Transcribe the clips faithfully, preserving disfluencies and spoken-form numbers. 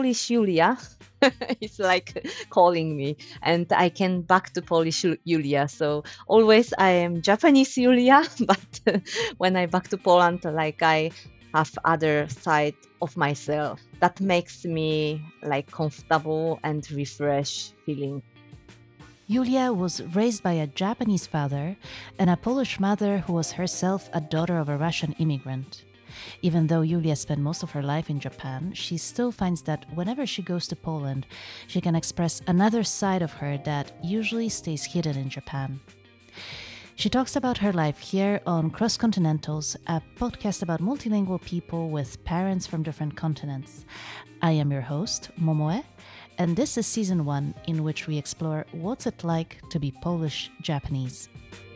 Polish Julia. It's like calling me, and I can back to Polish Julia. So always I am Japanese Julia, but when I back to Poland, like I have other side of myself that makes me like comfortable and refresh feeling. Julia was raised by a Japanese father and a Polish mother who was herself a daughter of a Russian immigrant. Even though Julia spent most of her life in Japan, she still finds that whenever she goes to Poland, she can express another side of her that usually stays hidden in Japan. She talks about her life here on Cross Continentals, a podcast about multilingual people with parents from different continents. I am your host, Momoe, and this is season one, in which we explore what's it like to be Polish Japanese.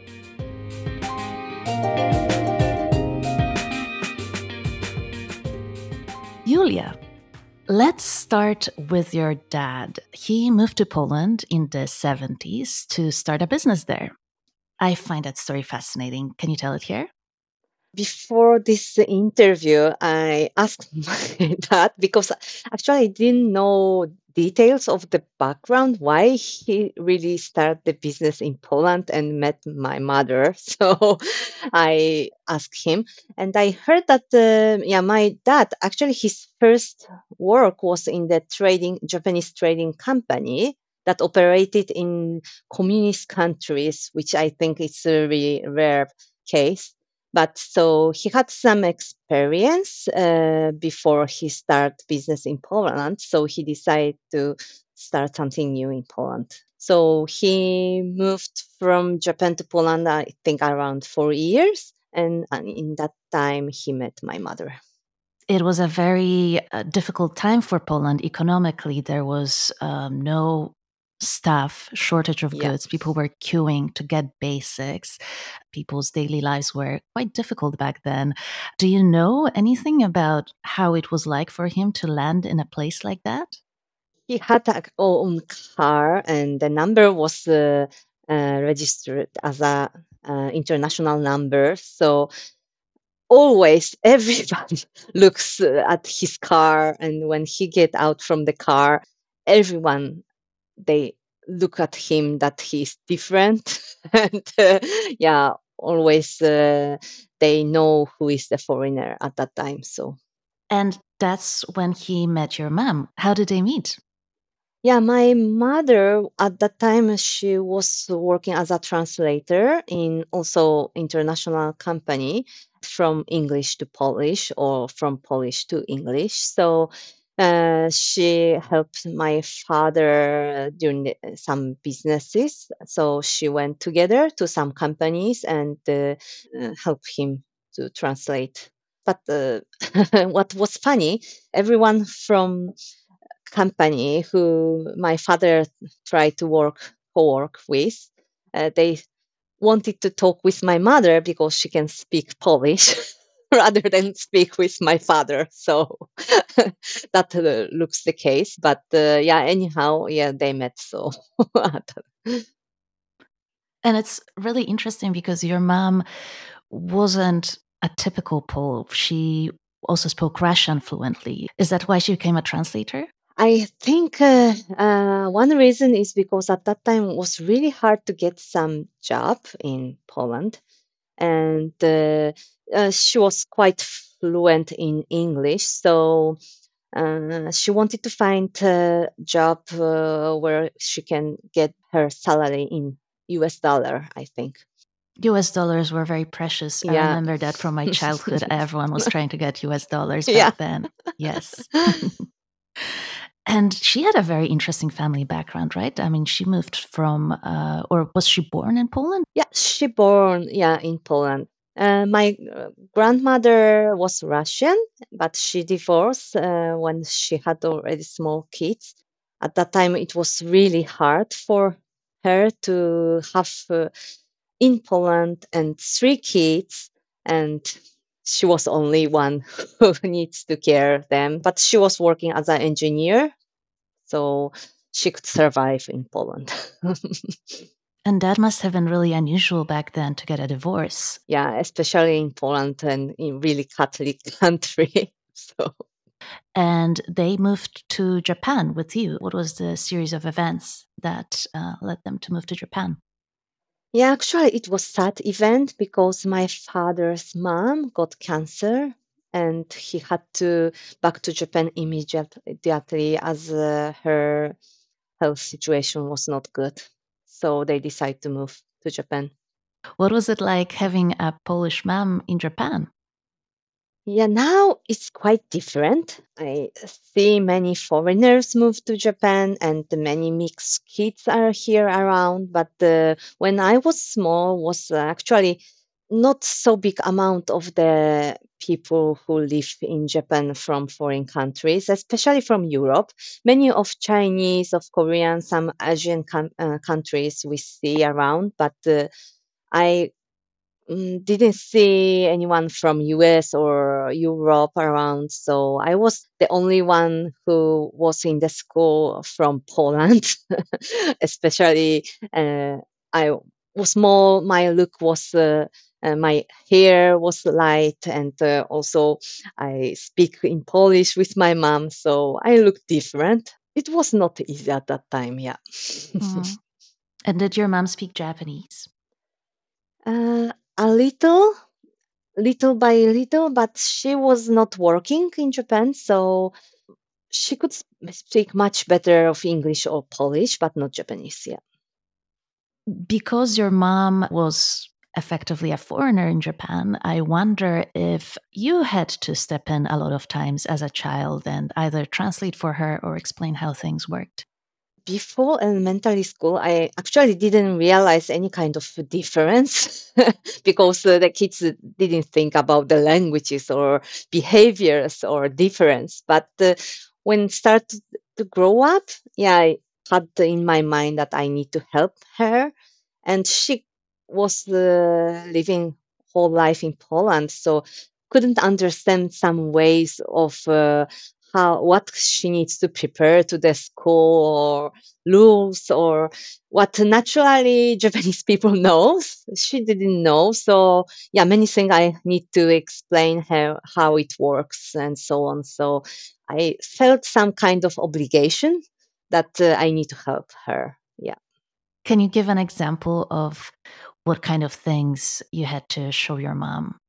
Julia, let's start with your dad. He moved to Poland in the seventies to start a business there. I find that story fascinating. Can you tell it here? Before this interview, I asked my dad because actually I didn't know details of the background, why he really started the business in Poland and met my mother. So I asked him, and I heard that uh, yeah, my dad actually his first work was in the trading Japanese trading company that operated in communist countries, which I think is a really rare case. But so he had some experience uh, before he started business in Poland. So he decided to start something new in Poland. So he moved from Japan to Poland, I think around four years. And in that time, he met my mother. It was a very uh, difficult time for Poland economically. There was um, no stuff, shortage of Yeah. goods. People were queuing to get basics. People's daily lives were quite difficult back then. Do you know anything about how it was like for him to land in a place like that? He had a own car, and the number was uh, uh, registered as a uh, international number. So always everyone looks uh, at his car, and when he get out from the car, everyone they look at him that he's different, and uh, yeah, always uh, they know who is the foreigner at that time. So, and that's when he met your mom. How did they meet? yeah, my mother at that time she was working as a translator in also international company from English to Polish or from Polish to English. So uh, she helped my father during the, some businesses. So she went together to some companies and uh, uh, helped him to translate. But uh, what was funny, everyone from company who my father tried to work co-work with, uh, they wanted to talk with my mother because she can speak Polish rather than speak with my father. So that uh, looks the case. But uh, yeah, anyhow, yeah, they met. So. And it's really interesting because your mom wasn't a typical Pole. She also spoke Russian fluently. Is that why she became a translator? I think uh, uh, one reason is because at that time it was really hard to get some job in Poland. And uh, uh, she was quite fluent in English. So uh, she wanted to find a job uh, where she can get her salary in U S dollar, I think. U S dollars were very precious. I Yeah. remember that from my childhood. Everyone was trying to get U S dollars back Yeah. then. Yes. And she had a very interesting family background, right? I mean, she moved from, uh, or was she born in Poland? Yeah, she born, yeah, in Poland. Uh, my uh, grandmother was Russian, but she divorced uh, when she had already small kids. At that time, it was really hard for her to have uh, in Poland and three kids, and she was only one who needs to care them. But she was working as an engineer, so she could survive in Poland. And that must have been really unusual back then to get a divorce. Yeah, especially in Poland and in really Catholic country. So and they moved to Japan with you. What was the series of events that uh, led them to move to Japan? Yeah, actually, it was sad event because my father's mom got cancer and he had to back to Japan immediately as uh, her health situation was not good. So they decided to move to Japan. What was it like having a Polish mom in Japan? Yeah, now it's quite different. I see many foreigners move to Japan and many mixed kids are here around. But uh, when I was small, was uh, actually not so big amount of the people who live in Japan from foreign countries, especially from Europe. Many of Chinese, of Korean, some Asian com- uh, countries we see around, but uh, I mm, didn't see anyone from U S or Europe around, so I was the only one who was in the school from Poland. Especially, uh, I was small. My look was. Uh, uh, my hair was light, and uh, also I speak in Polish with my mom, so I look different. It was not easy at that time, yeah. Mm. And did your mom speak Japanese? uh, a little, little by little, but she was not working in Japan, so she could s- speak much better of English or Polish, but not Japanese. Yeah. Because your mom was effectively a foreigner in Japan, I wonder if you had to step in a lot of times as a child and either translate for her or explain how things worked. Before elementary school, I actually didn't realize any kind of difference because uh, the kids didn't think about the languages or behaviors or difference. But uh, when started to grow up, yeah, I had in my mind that I need to help her, and she was uh, living whole life in Poland, so couldn't understand some ways of uh, how what she needs to prepare to the school or rules or what naturally Japanese people knows. She didn't know, so yeah, many things I need to explain her how it works and so on. So I felt some kind of obligation that uh, I need to help her. Yeah. Can you give an example of what kind of things you had to show your mom?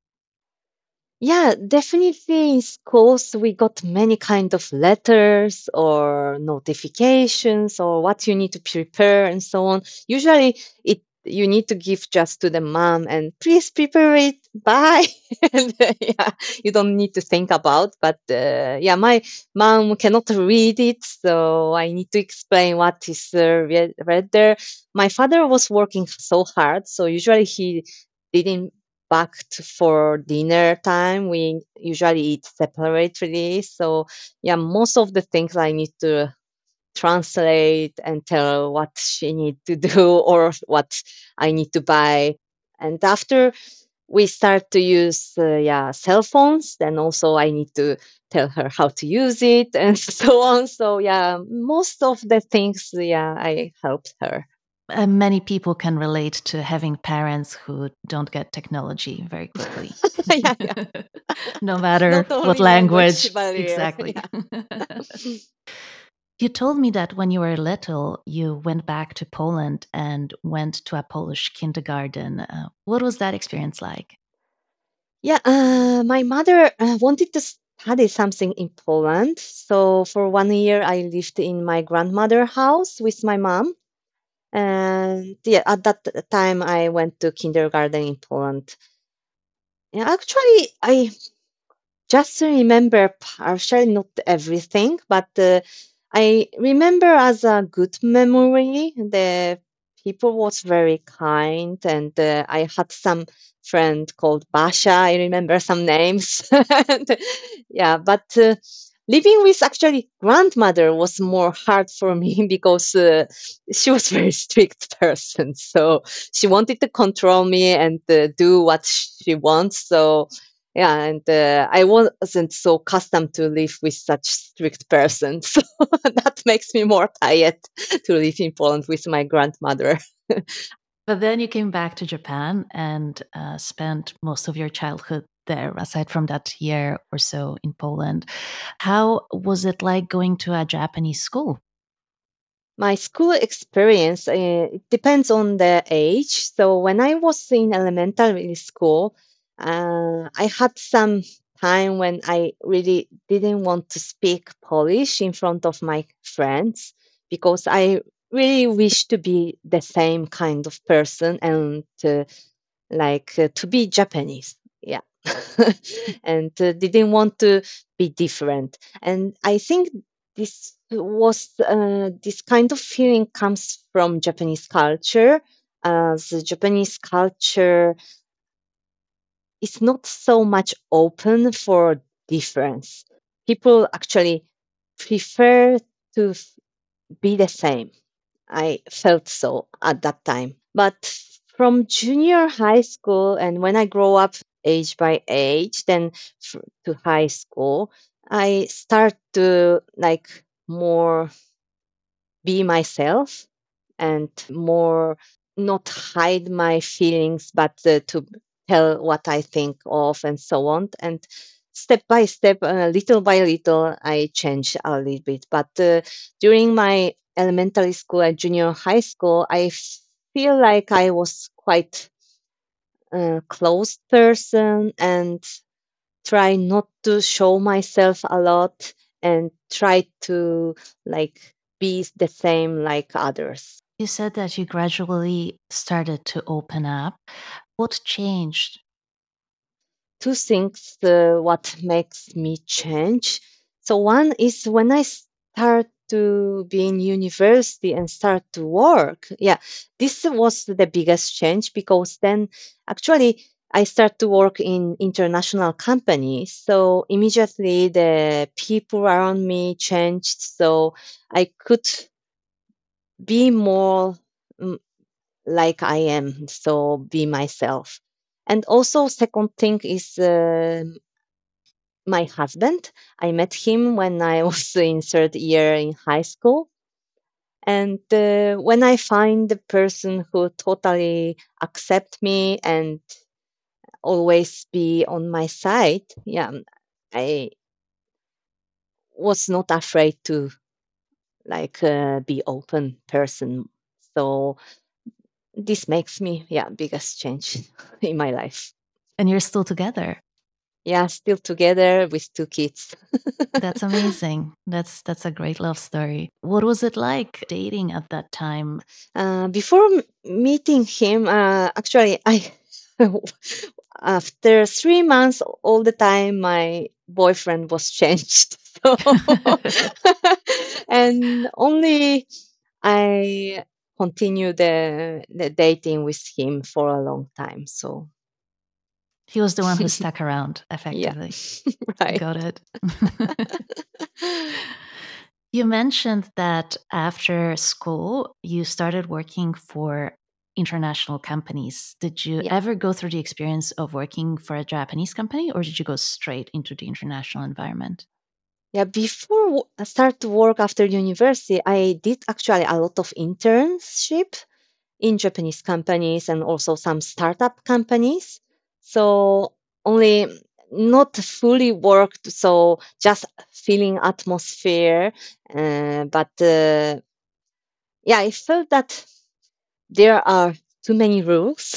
Yeah, definitely in schools we got many kind of letters or notifications or what you need to prepare and so on. Usually it you need to give just to the mom and please prepare it. Bye. And uh, yeah, you don't need to think about. But uh, yeah, my mom cannot read it, so I need to explain what is uh, read, read there. My father was working so hard, so usually he didn't back to, for dinner time. We usually eat separately. So yeah, most of the things I need to translate and tell what she need to do or what I need to buy. And after we start to use uh, yeah cell phones, then also I need to tell her how to use it and so on. So yeah, most of the things yeah I helped her. Uh, many people can relate to having parents who don't get technology very quickly, Yeah, yeah. no matter Not what only language language. barrier. Exactly. Yeah. You told me that when you were little, you went back to Poland and went to a Polish kindergarten. Uh, what was that experience like? Yeah, uh, my mother uh, wanted to study something in Poland. So for one year, I lived in my grandmother house with my mom. And yeah, at that time, I went to kindergarten in Poland. Yeah, actually, I just remember partially, not everything, but uh, I remember as a good memory. The people was very kind, and uh, I had some friend called Basha. I remember some names. And, yeah, but uh, living with actually grandmother was more hard for me because uh, she was very strict person. So she wanted to control me and uh, do what she wants. So yeah, and uh, I wasn't so accustomed to live with such strict person, so that makes me more tired to live in Poland with my grandmother. But then you came back to Japan and uh, spent most of your childhood there, aside from that year or so in Poland. How was it like going to a Japanese school? My school experience, uh, it depends on the age. So when I was in elementary school, uh, I had some time when I really didn't want to speak Polish in front of my friends because I really wish to be the same kind of person and uh, like uh, to be Japanese. Yeah. and uh, didn't want to be different. And I think this was uh, this kind of feeling comes from Japanese culture. As the Japanese culture is not so much open for difference. People actually prefer to f- be the same. I felt so at that time. But from junior high school and when I grow up age by age, then f- to high school, I start to like more be myself and more not hide my feelings, but uh, to tell what I think of and so on. And step by step, uh, little by little, I change a little bit. But uh, during my elementary school and junior high school, I f- feel like I was quite a closed person and try not to show myself a lot and try to like be the same like others. You said that you gradually started to open up. What changed? Two things uh, what makes me change. So one is when I start to be in university and start to work. Yeah, this was the biggest change because then actually I start to work in international companies. So immediately the people around me changed. So I could be more mm, like I am. So be myself. And also second thing is uh, my husband. I met him when I was in third year in high school. And uh, when I find the person who totally accept me and always be on my side, yeah, I was not afraid to like uh, be open person. So this makes me, yeah, biggest change in my life. And you're still together. Yeah, still together with two kids. That's amazing. That's that's a great love story. What was it like dating at that time? Uh, before m- meeting him, uh, actually, I after three months, all the time my boyfriend was changed. So, and only I continued the, the dating with him for a long time. So, He was the one who stuck around, yeah, effectively. right. Got it. You mentioned that after school, you started working for international companies. Did you Yeah. ever go through the experience of working for a Japanese company, or did you go straight into the international environment? Yeah, before w- I start to work after university, I did actually a lot of internship in Japanese companies and also some startup companies. So only not fully worked, so just feeling atmosphere. Uh, but uh, yeah, I felt that there are too many rules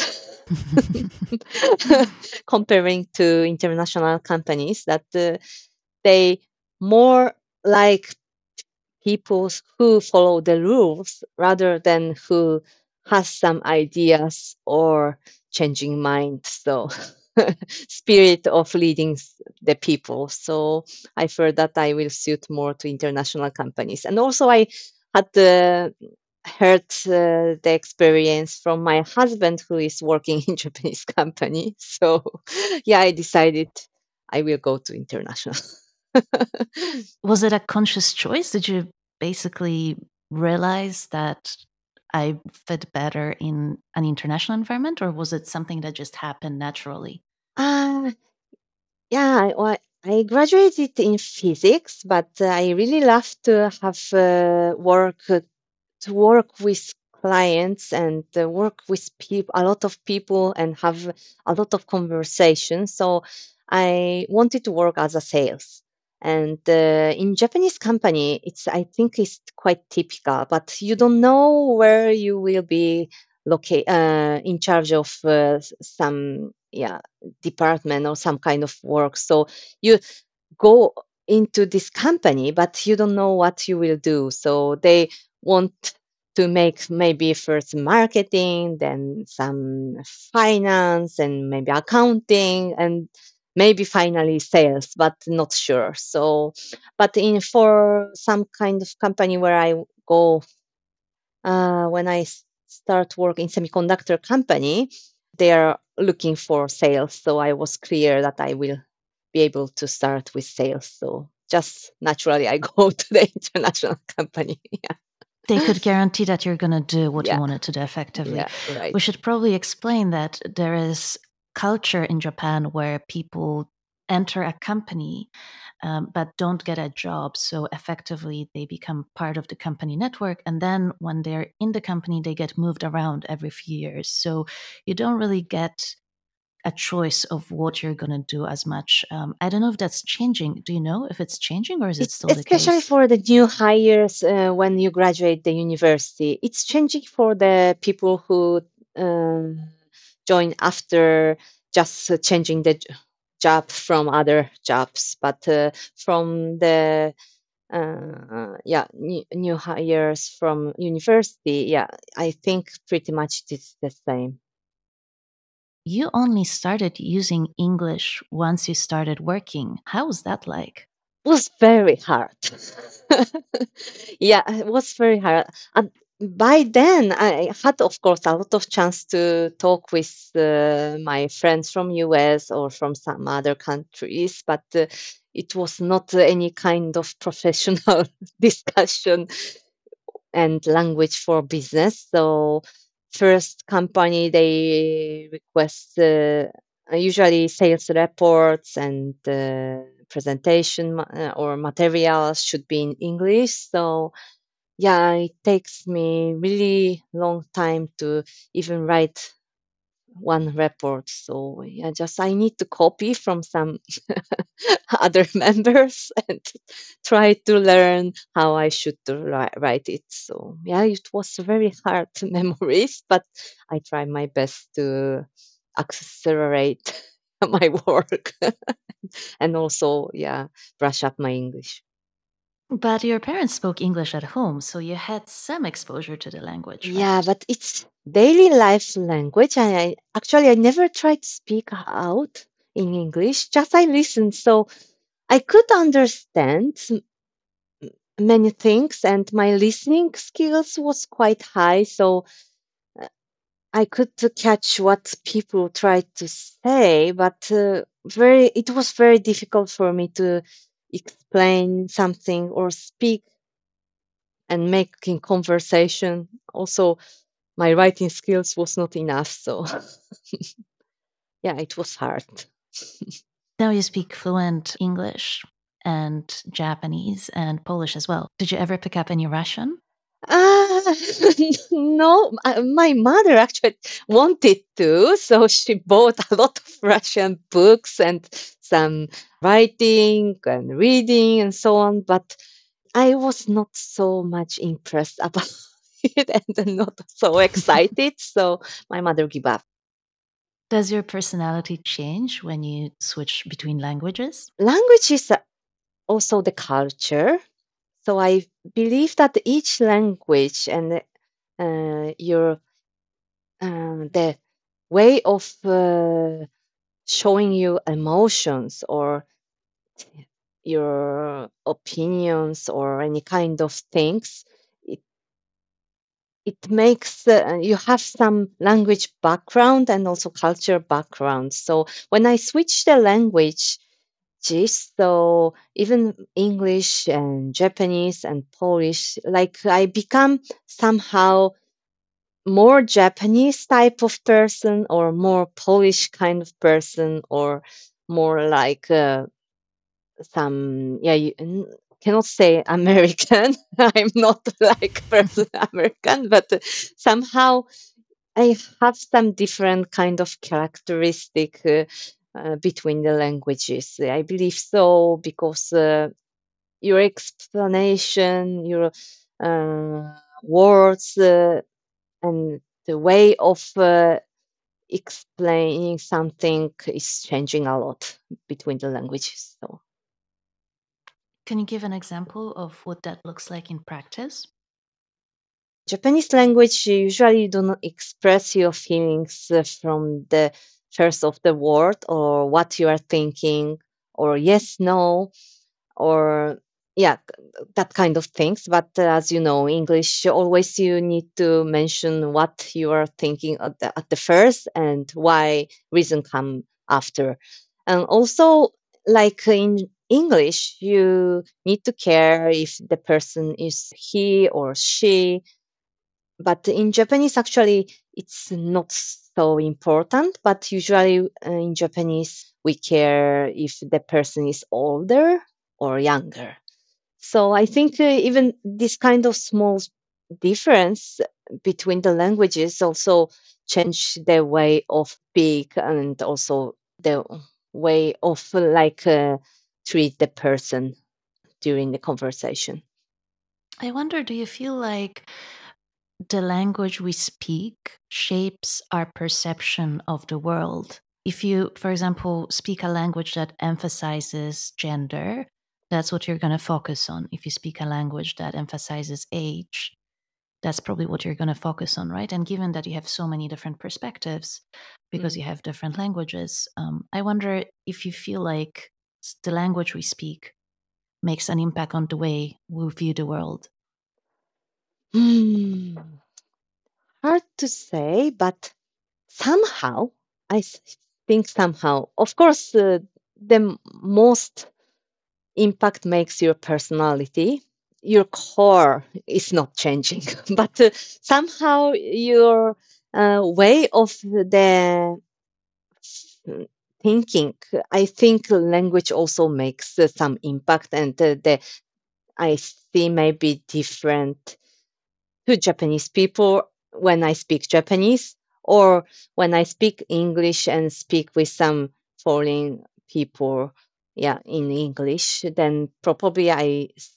comparing to international companies that uh, they more like people who follow the rules rather than who has some ideas or changing minds. So spirit of leading s- the people. So I feel that I will suit more to international companies. And also I had uh, heard uh, the experience from my husband who is working in Japanese company. So yeah, I decided I will go to international. Was it a conscious choice? Did you basically realize that I fit better in an international environment, or was it something that just happened naturally? Ah, yeah, I, well, I graduated in physics, but uh, I really love to have uh, work uh, to work with clients and uh, work with people, a lot of people, and have a lot of conversations. So I wanted to work as a sales. And uh, in Japanese company, it's I think it's quite typical, but you don't know where you will be locate uh, in charge of uh, s- some yeah department or some kind of work. So you go into this company, but you don't know what you will do. So they want to make maybe first marketing, then some finance, and maybe accounting, and maybe finally sales, but not sure. So, but in for some kind of company where I go uh, when I s- start work in semiconductor company, they are looking for sales. So I was clear that I will be able to start with sales. So just naturally, I go to the international company. Yeah, They could guarantee that you're going to do what you yeah, wanted to do effectively. yeah, right. We should probably explain that there is culture in Japan where people enter a company um, but don't get a job. So effectively, they become part of the company network. And then when they're in the company, they get moved around every few years. So you don't really get a choice of what you're going to do as much. Um, I don't know if that's changing. Do you know if it's changing or is it It's still the especially case? for the new hires uh, when you graduate the university. It's changing for the people who um, join after just uh, changing the j- job from other jobs, but uh, from the uh, yeah new, new hires from university, yeah, I think pretty much it's the same. You only started using English once you started working. How was that like? Was very hard. Yeah, it was very hard. And by then, I had, of course, a lot of chance to talk with uh, my friends from U S or from some other countries, but uh, it was not any kind of professional discussion and language for business. So first company they request uh, usually sales reports and uh, presentation ma- uh, or materials should be in English. So yeah, it takes me really long time to even write one report. So yeah, just I need to copy from some other members and try to learn how I should to write, write it. So yeah, it was very hard memories, but I try my best to accelerate my work and also yeah brush up my English. But your parents spoke English at home, so you had some exposure to the language, Yeah, right? but it's daily life language. And I actually I never tried to speak out in English. Just I listened, so I could understand m- many things, and my listening skills was quite high. So uh, I could uh, catch what people tried to say, but uh, very it was very difficult for me to explain something or speak and making conversation. Also, my writing skills was not enough, so yeah, it was hard. Now you speak fluent English and Japanese and Polish as well. Did you ever pick up any Russian? Ah, no, uh, my mother actually wanted to, so she bought a lot of Russian books and some writing and reading and so on, but I was not so much impressed about it and not so excited, so my mother gave up. Does your personality change when you switch between languages? Language is uh, also the culture. So I believe that each language and uh, your uh, the way of uh, showing you emotions or your opinions or any kind of things, it, it makes uh, you have some language background and also culture background. So when I switch the language, geez, so even English and Japanese and Polish, like I become somehow more Japanese type of person or more Polish kind of person or more like uh, some yeah you, n- cannot say American. I'm not like person American, but uh, somehow I have some different kind of characteristic uh, uh, between the languages. I believe so because uh, your explanation, your uh, words, uh, and the way of uh, explaining something is changing a lot between the languages. So Can you give an example of what that looks like in practice? Japanese language usually do not express your feelings uh, from the first of the word or what you are thinking or yes, no, or yeah, that kind of things. But uh, as you know, English always you need to mention what you are thinking at the, at the first and why reason come after. And also, like in English, you need to care if the person is he or she, but in Japanese, actually, it's not so important. But usually uh, in Japanese, we care if the person is older or younger. So I think uh, even this kind of small difference between the languages also change the way of speak and also the way of like uh, treat the person during the conversation. I wonder, do you feel like the language we speak shapes our perception of the world? If you, for example, speak a language that emphasizes gender, that's what you're going to focus on. If you speak a language that emphasizes age, that's probably what you're going to focus on, right? And given that you have so many different perspectives because Mm. you have different languages, um, I wonder if you feel like the language we speak makes an impact on the way we view the world. Hmm. Hard to say, but somehow, I s- think somehow, of course, uh, the m- most impact makes your personality. Your core is not changing, but uh, somehow your uh, way of the mm, thinking, I think language also makes uh, some impact, and uh, the I see maybe different to Japanese people when I speak Japanese, or when I speak English and speak with some foreign people, yeah, in English, then probably I s-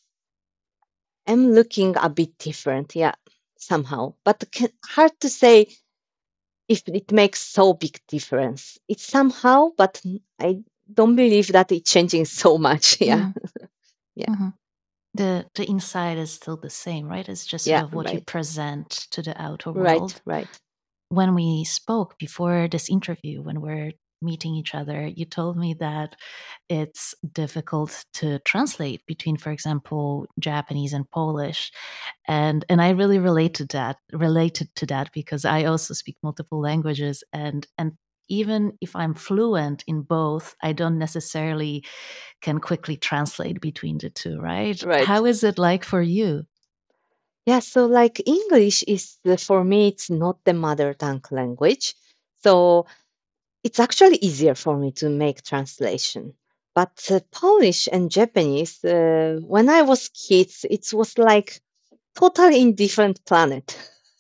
am looking a bit different, yeah, somehow. But ca- hard to say if it makes so big difference. It's somehow, but n- I don't believe that it's changing so much. Yeah, Mm, yeah, mhm. The the inside is still the same, right? It's just sort yeah, of what you right, present to the outer right, world. right, When we spoke before this interview, when we're meeting each other, you told me that it's difficult to translate between, for example, Japanese and Polish. And and I really relate to that, related to that because I also speak multiple languages, and and even if I'm fluent in both, I don't necessarily can quickly translate between the two, right? right. How is it like for you? Yeah, so like English is the, for me, it's not the mother tongue language. So it's actually easier for me to make translation. But uh, Polish and Japanese, uh, when I was kids, it was like totally in different planet.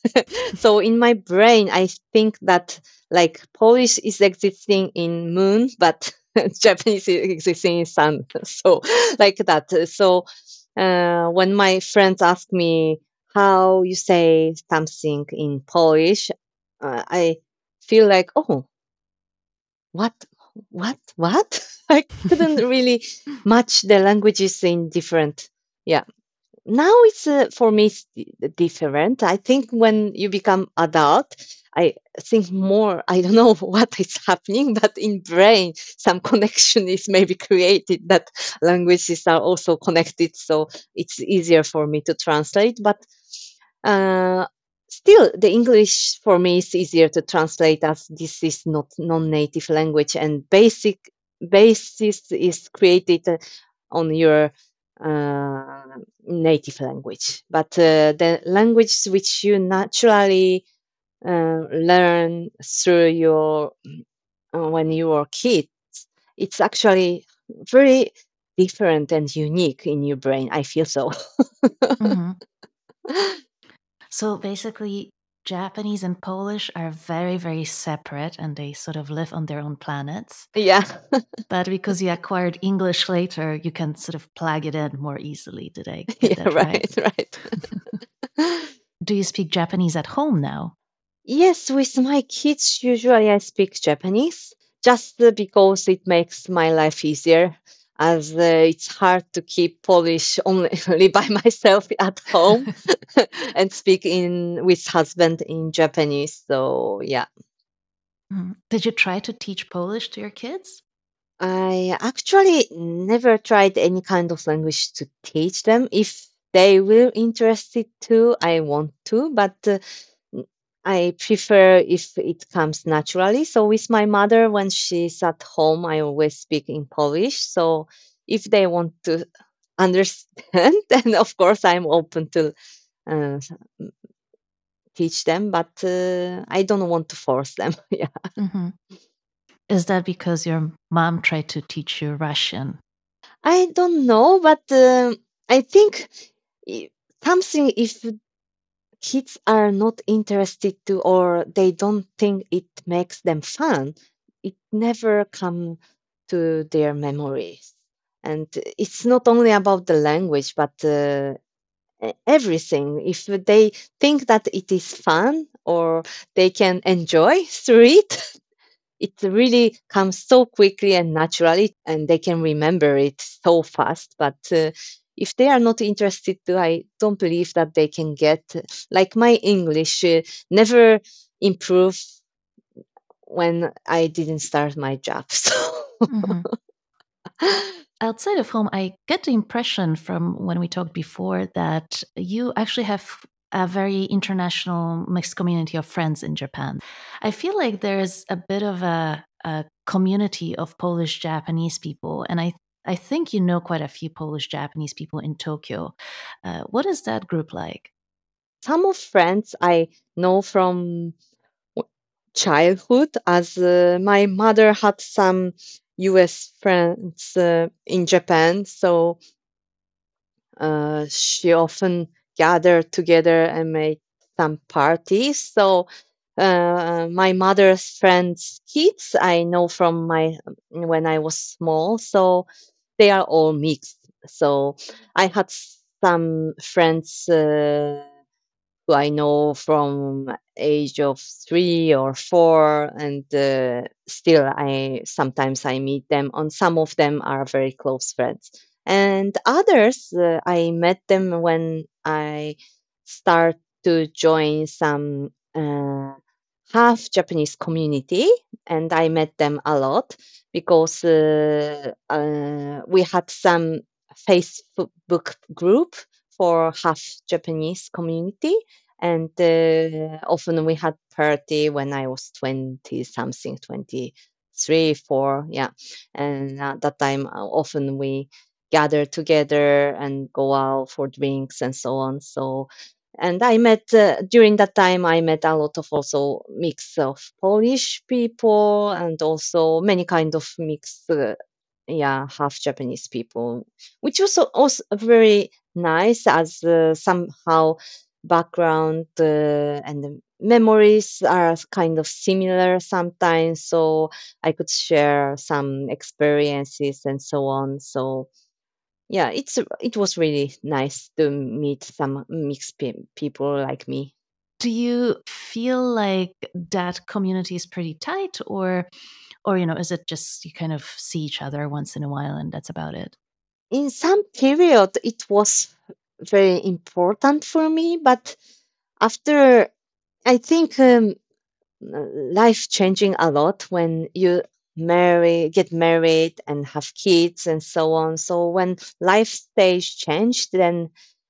So in my brain, I think that like Polish is existing in moon, but Japanese is existing in sun. So like that. So uh, when my friends ask me how you say something in Polish, uh, I feel like, oh, what, what, what? I couldn't really match the languages in different. Yeah, now it's uh, for me it's di- different. I think when you become adult, I think more. I don't know what is happening, but in brain some connection is maybe created that languages are also connected, so it's easier for me to translate. But uh, still, the English for me is easier to translate as this is not non-native language, and basic basis is created uh, on your uh, native language. But uh, the language which you naturally uh, learn through your uh, when you are kids, it's actually very. different and unique in your brain. I feel so. Mhm. So basically, Japanese and Polish are very, very separate and they sort of live on their own planets. Yeah. But because you acquired English later, you can sort of plug it in more easily. Did I get Yeah, that right? right, right. Do you speak Japanese at home now? Yes, with my kids, usually I speak Japanese just uh, because it makes my life easier, as uh, it's hard to keep Polish only, only by myself at home and speak in with husband in Japanese. So yeah, Mhm. Did you try to teach Polish to your kids? I actually never tried any kind of language to teach them. If they will interested to, I want to, but uh, n- I prefer if it comes naturally. So with my mother, when she's at home, I always speak in Polish. So if they want to understand, then of course I'm open to uh, teach them, but uh, I don't want to force them. Yeah. Hmm. Is that because your mom tried to teach you Russian? I don't know, but um I think i- something if kids are not interested to or they don't think it makes them fun, it never come to their memories. And it's not only about the language, but uh, e- everything. If they think that it is fun or they can enjoy through it, it really comes so quickly and naturally, and they can remember it so fast. But uh, if they are not interested to, I don't believe that they can get, uh, like my English uh, never improve when I didn't start my job. So Hmm. Outside of home, I get the impression from when we talked before that you actually have a very international mixed community of friends in Japan. I feel like there's a bit of a, a community of Polish Japanese people, and I I think you know quite a few Polish Japanese people in Tokyo. Uh, what is that group like? some of friends I know from w- childhood, as uh, my mother had some U S friends uh, in Japan, so Uh, she often gathered together and made some parties. So uh, my mother's friends' kids I know from my when I was small. So they are all mixed. So I had some friends uh, who I know from age of three or four, and uh, still I sometimes I meet them. On some of them are very close friends, and others uh, I met them when I start to join some uh, half Japanese community, and I met them a lot because uh, uh, we had some Facebook group for half Japanese community, and uh, often we had party when I was twenty something, twenty-three, four, yeah. And at that time, uh, often we gather together and go out for drinks and so on. So, and I met uh, during that time, I met a lot of also mix of Polish people and also many kind of mix, uh, yeah, half Japanese people, which was al- also very nice as uh, somehow background uh, and the memories are kind of similar sometimes, so I could share some experiences and so on. So yeah, it's it was really nice to meet some mixed pe- people like me. Do you feel like that community is pretty tight, or or you know, is it just you kind of see each other once in a while and that's about it? In some period it was very important for me, but after, I think, um, uh, life changing a lot when you marry get married and have kids and so on. So when life stage changed, then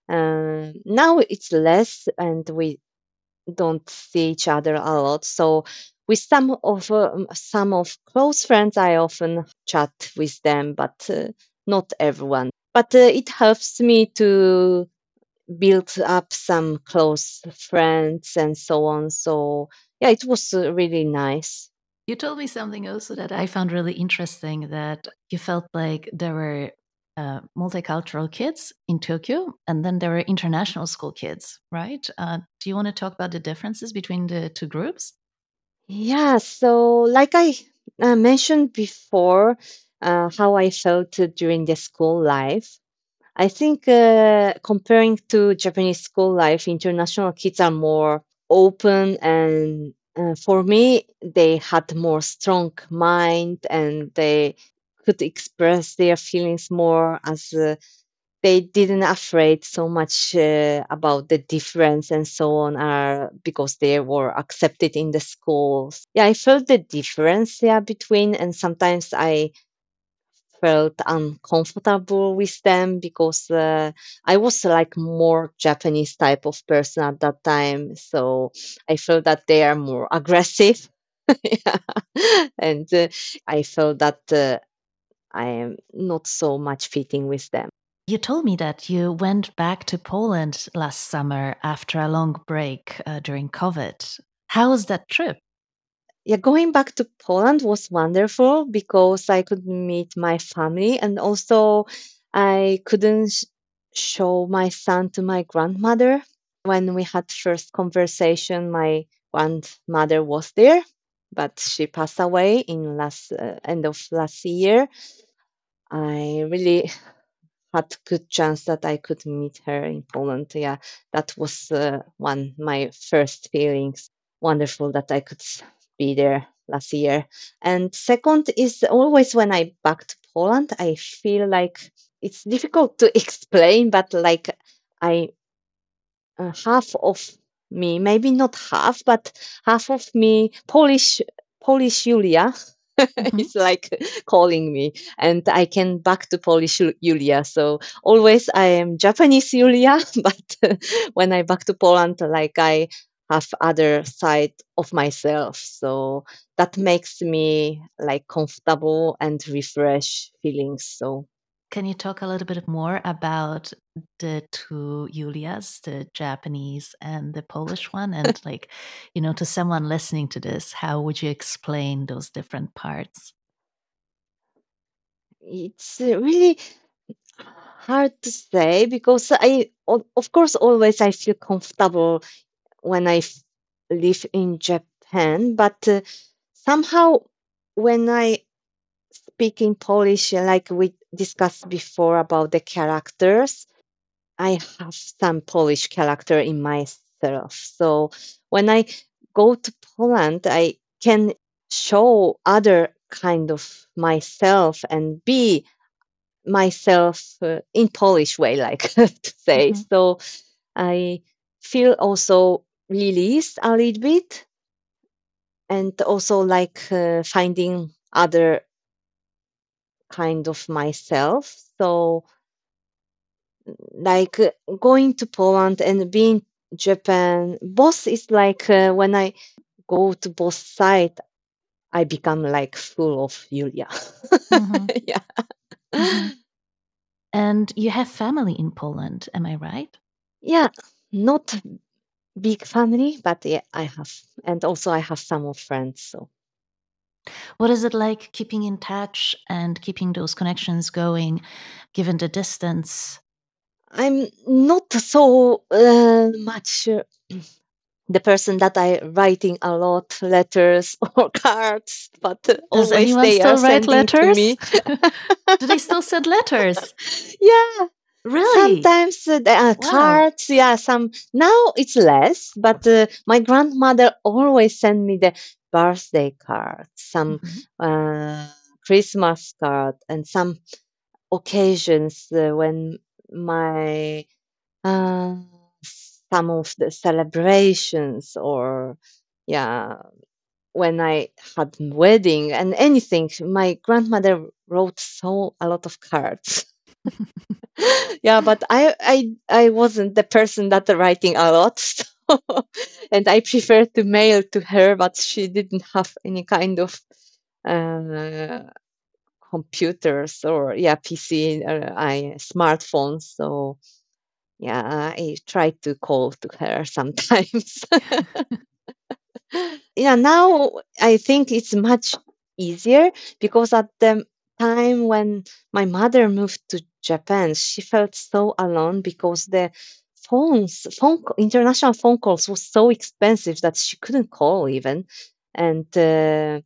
uh, now it's less and we don't see each other a lot. So with some of um, some of close friends I often chat with them, but uh, not everyone. But uh, it helps me to build up some close friends and so on. So yeah, it was uh, really nice. You told me something also that I found really interesting, that you felt like there were uh, multicultural kids in Tokyo, and then there were international school kids, right? Uh, do you want to talk about the differences between the two groups? Yeah, so like I uh, mentioned before, uh, how I felt uh, during the school life. I think uh, comparing to Japanese school life, international kids are more open, and uh, for me, they had more strong mind and they could express their feelings more as uh, they didn't afraid so much uh, about the difference and so on, uh, because they were accepted in the schools. Yeah, I felt the difference, yeah, between, and sometimes I felt uncomfortable with them because uh, I was like more Japanese type of person at that time. So I felt that they are more aggressive. Yeah. And uh, I felt that uh, I am not so much fitting with them. You told me that you went back to Poland last summer after a long break uh, during COVID. How was that trip? Yeah, going back to Poland was wonderful because I could meet my family, and also I couldn't sh- show my son to my grandmother. When we had first conversation, my grandmother was there, but she passed away in last uh, end of last year. I really had good chance that I could meet her in Poland. Yeah, that was uh, one my first feelings. Wonderful that I could s- be there last year. And second is always when I back to Poland, I feel like it's difficult to explain, but like I uh, half of me, maybe not half, but half of me, Polish, Polish Julia, Mhm. is like calling me, and I can back to Polish Ju- Julia. So always I am Japanese Julia, but uh, when I back to Poland, like I have other side of myself. So that makes me like comfortable and refresh feelings. So Can you talk a little bit more about the two Julias, the Japanese and the Polish one? And, like, you know, to someone listening to this, how would you explain those different parts? it's uh, really hard to say because I, o- of course, always I feel comfortable when I f- live in Japan, but uh, somehow when I speak in Polish, uh, like we discussed before about the characters, I have some Polish character in myself. So when I go to Poland, I can show other kind of myself and be myself uh, in Polish way, like to say. Mhm. So I feel also released a little bit, and also like uh, finding other kind of myself. So like uh, going to Poland and being Japan, both is like uh, when I go to both side, I become like full of Julia. Mhm. Yeah. Mhm. And you have family in Poland, am I right? Yeah, not big family, but yeah, I have, and also I have some of friends. So What is it like keeping in touch and keeping those connections going given the distance? I'm not so uh, much uh, the person that I writing a lot letters or cards, but uh, Does always anyone they are still write sending to letters? me. Do they still send letters? Yeah, Really? sometimes uh, there are Wow. cards. Yeah, some now it's less, but uh, my grandmother always send me the birthday card, some Mhm. uh, Christmas card, and some occasions uh, when my uh, some of the celebrations, or yeah, when I had wedding and anything, my grandmother wrote so a lot of cards. Yeah, but I I I wasn't the person that writing a lot, so, and I prefer to mail to her, but she didn't have any kind of uh, computers or yeah P C, uh, I smartphones. So yeah, I try to call to her sometimes. Yeah, now I think it's much easier because at the time when my mother moved to Japan, she felt so alone because the phones, phone, c- international phone calls was so expensive that she couldn't call even, and uh,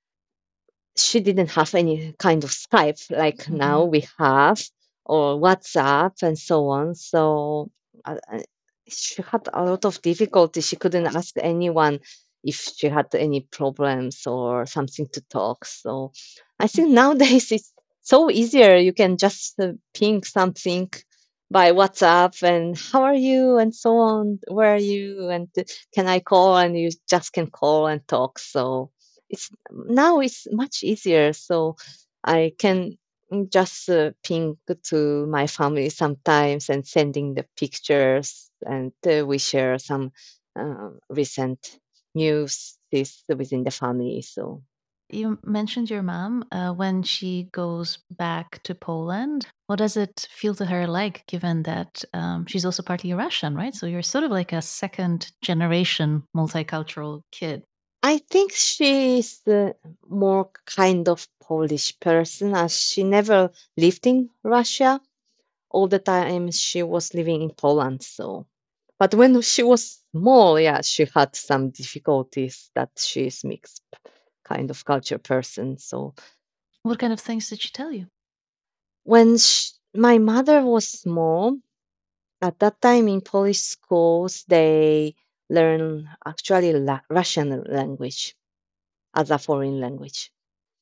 she didn't have any kind of Skype like now Hmm. we have, or WhatsApp and so on. So uh, uh, she had a lot of difficulty. She couldn't ask anyone if she had any problems or something to talk. So I think nowadays it's so easier. You can just uh, ping something by WhatsApp and how are you and so on. Where are you and uh, can I call? And you just can call and talk. So it's now it's much easier. So I can just uh, ping to my family sometimes and sending the pictures, and uh, we share some uh, recent news this within the family. So You mentioned your mom. Uh, when she goes back to Poland, what does it feel to her like, given that um, she's also partly Russian, right? So you're sort of like a second generation multicultural kid. I think she is uh, more kind of Polish person, as she never lived in Russia. All the time she was living in Poland. So, but when she was small, yeah, she had some difficulties that she is mixed kind of culture person. So What kind of things did she tell you? when sh my mother was small, at that time in Polish schools, they learn actually la- Russian language as a foreign language.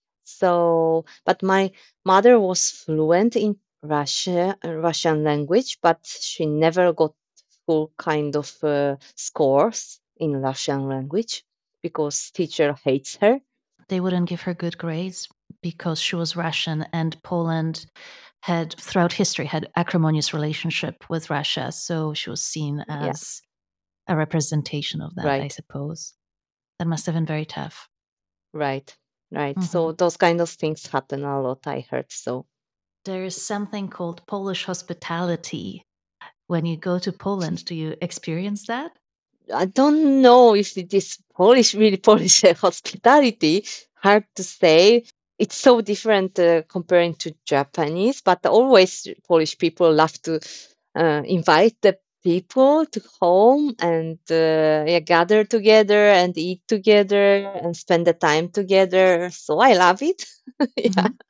So, but my mother was fluent in Russia, uh, Russian language, but she never got full kind of uh, scores in Russian language because teacher hates her. They wouldn't give her good grades because she was Russian, and Poland had throughout history had acrimonious relationship with Russia, so she was seen Yeah, as a representation of that, I right, suppose. That must have been very tough. right, right. Hmm. So those kind of things happen a lot, I heard. So There is something called Polish hospitality. When you go to Poland, do you experience that? I don't know if it is Polish, really Polish uh, hospitality. Hard to say. It's so different uh, comparing to Japanese, but always Polish people love to uh, invite the people to home and uh, yeah, gather together and eat together and spend the time together. So I love it. Yeah. Hmm.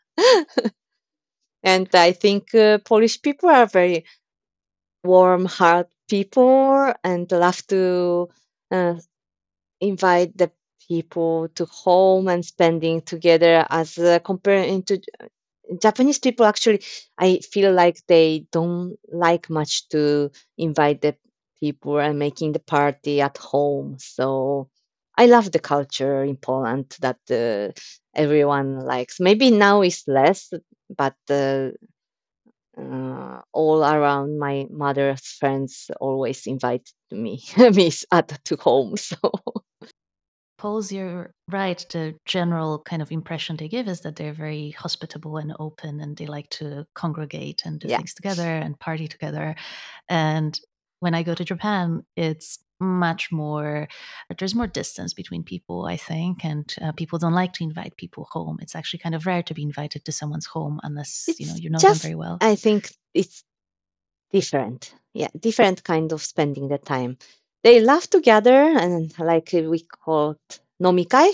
And I think uh, Polish people are very warm heart people and love to uh, invite the people to home and spending together as uh, comparing to Japanese people. Actually, I feel like they don't like much to invite the people and making the party at home. So I love the culture in Poland that uh, everyone likes. Maybe now is less, but uh, uh, all around my mother's friends always invite me me at to home. So Poles, you're right. The general kind of impression they give is that they're very hospitable and open, and they like to congregate and do yeah. things together and party together. And when I go to Japan, it's much more, there's more distance between people, I think, and uh, people don't like to invite people home. It's actually kind of rare to be invited to someone's home unless, you know, It's you know them just, very well. I think it's different. Yeah, different kind of spending the time. They laugh together and like uh, we call it nomikai.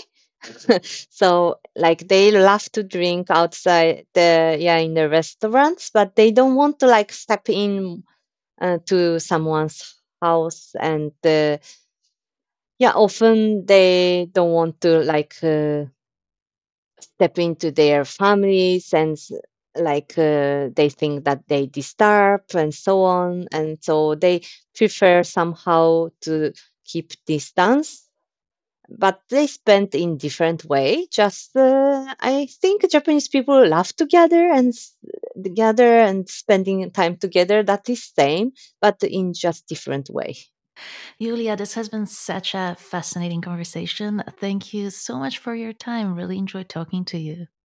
So like they love to drink outside the yeah in the restaurants, but they don't want to like step in uh, to someone's house and uh, yeah often they don't want to like uh, step into their families and s- like uh, they think that they disturb and so on, and so they prefer somehow to keep distance, but they spend in different way. Just uh, I think Japanese people love together and s- together and spending time together, that is same but in just different way. Julia, this has been such a fascinating conversation. Thank you so much for your time. Really enjoyed talking to you.